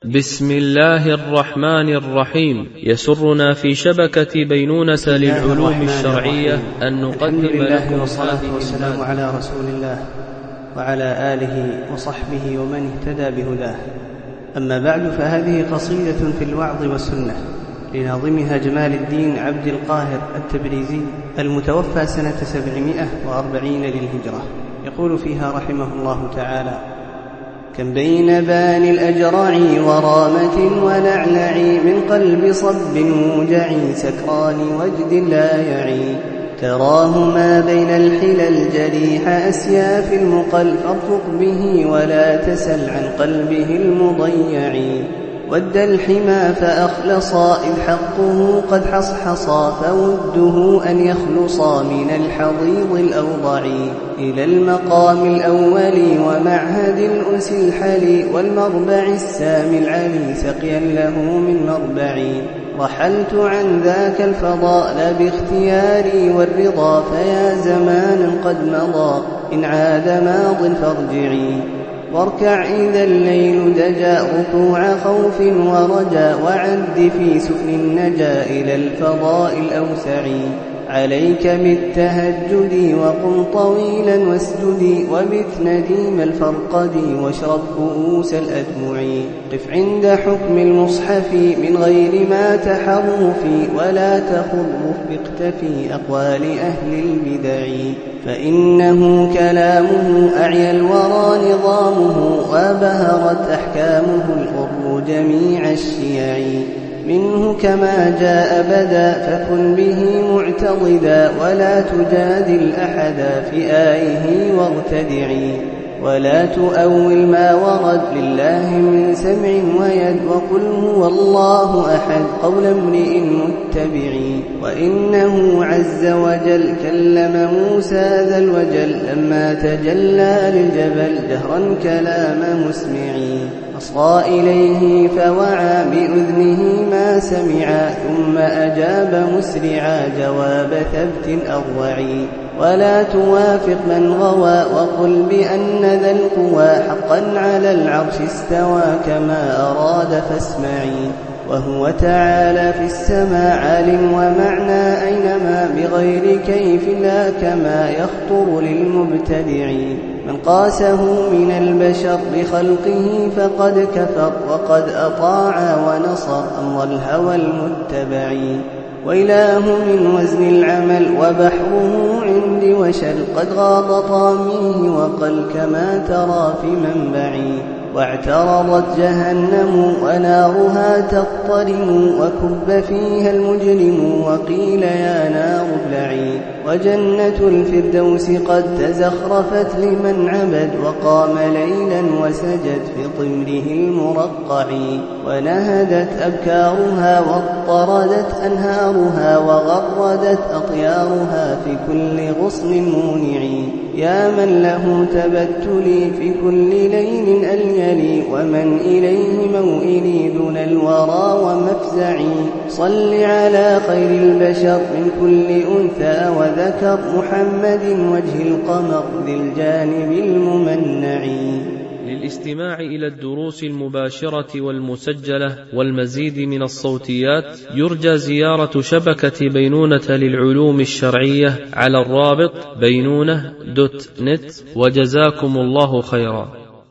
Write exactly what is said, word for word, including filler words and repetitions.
بسم الله الرحمن الرحيم. يسرنا في شبكة بينونة للعلوم الشرعية أن نقدم لكم والصلاة والسلام على رسول الله وعلى آله وصحبه ومن اهتدى بهداه. أما بعد، فهذه قصيدة في الوعظ والسنة لناظمها جمال الدين عبد القاهر التبريزي المتوفى سنة سبعمائة وأربعين للهجرة. يقول فيها رحمه الله تعالى: كم بين بان الأجرع ورامة ونعنع من قلب صب موجع سكران وجد لا يعي، تراه ما بين الحلل جريح أسياف المقل، فارفق به ولا تسل عن قلبه المضيع. ود الحمى فأخلصا إذ حقه قد حصحصا، فوده أن يخلصا من الحضيض الأوضع إلى المقام الأول ومعهد الأنس الحلي، والمربع السامي العلي سقيا له من مربعي. رحلت عن ذاك الفضاء لا باختياري والرضا، فيا زمانا قد مضى إن عاد ماض فارجعي. واركع إذا الليل دجا ركوع خوف ورجا، وعد في سفن النجا إلى الفضاء الأوسع. عليك بالتهجد وقم طويلا واسجدي، وبث نديم الفرقد واشرب كؤوس الأدمع. قف عند حكم المصحف من غير ما تحرف، ولا تخض رفقت في أقوال أهل البدع، فإنه كلامه أعيا الورى نظامه، وبهرت أحكامه الغر جميع الشيع. منه كما جاء بدا فكن به معتضدا، ولا تجادل أحدا في آيه وارتدعي. ولا تؤول ما ورد لله من سمع ويد، وقل هو الله أحد قول امرئ متبع. وإنه عز وجل كلم موسى ذا الوجل لما تجلى للجبل جهرا كلام مسمعي. أصغى إليه فوعى بأذنه ما سمعا، ثم أجاب مسرعا جواب ثبت أروعي. ولا توافق من غوى وقل بأن ذا القوى حقا على العرش استوى كما أراد فاسمعي. وهو تعالى في السماء عالم ومعنى أينما، بغير كيف لا كما يخطر للمبتدع. من قاسه من البشر بخلقه فقد كفر، وقد أطاع ونصر أمر الهوى المتبع. وإله من وزن العمل وبحره عندي وشل، قد غاض طاميه وقل كما ترى في منبعي. واعترضت جهنم ونارها تضطرم، وكب فيها المجرم وقيل يا نار ابلعي. وجنة الفردوس قد تزخرفت لمن عبد، وقام ليلا وسجد في طمره المرقع. ونهدت أبكارها واضطردت أنهارها، وغردت أطيارها في كل غصن مونع. يا من له تبتلي في كل ليل أليلي، ومن إليه موئلي دون الورى ومفزعي. صل على خير البشر من كل أنثى وذكر، محمد وجه القمر ذي الجانب الممنع. للاستماع إلى الدروس المباشرة والمسجلة والمزيد من الصوتيات يرجى زيارة شبكة بينونة للعلوم الشرعية على الرابط بينونة دوت نت. وجزاكم الله خيرا.